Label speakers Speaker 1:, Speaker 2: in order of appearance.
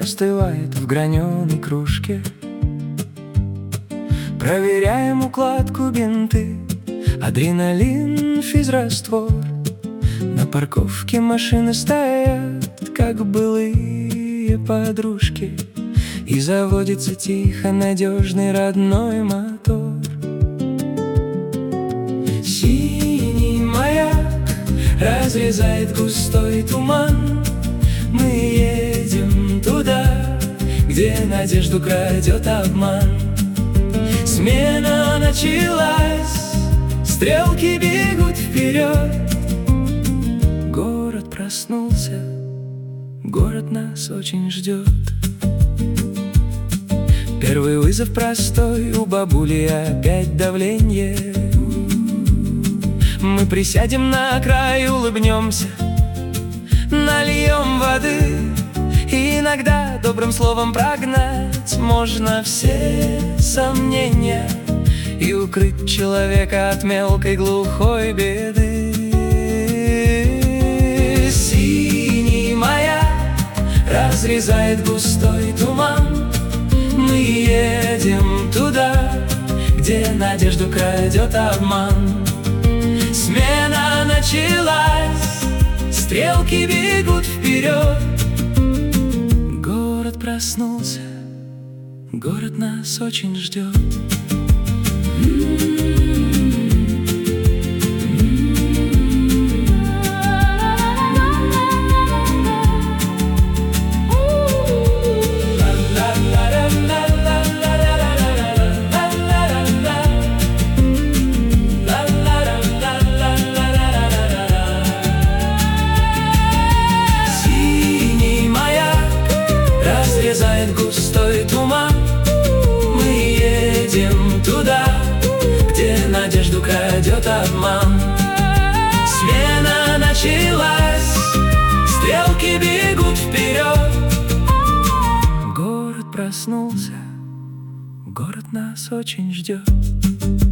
Speaker 1: остывает в граненой кружке. Проверяем укладку, бинты, адреналин, физраствор. На парковке машины стоят, как былые подружки, и заводится тихо надежный родной мотор. Синий маяк разрезает густой туман. Мы едем туда, где надежду крадет обман. Смена началась, стрелки бегут вперед. Город проснулся, город нас очень ждет. Первый вызов простой, у бабули опять давление. Мы присядем на край, улыбнемся, нальем воды. И иногда добрым словом прогнать можно все сомнения и укрыть человека от мелкой глухой беды. Синий маяк разрезает густой туман. Мы едем туда, где надежду крадет обман. Смена началась, стрелки бегут вперед. Город проснулся, город нас очень ждет. Разрезает густой туман. Мы едем туда, где надежду крадет обман. Смена началась, стрелки бегут вперед. Город проснулся, город нас очень ждет.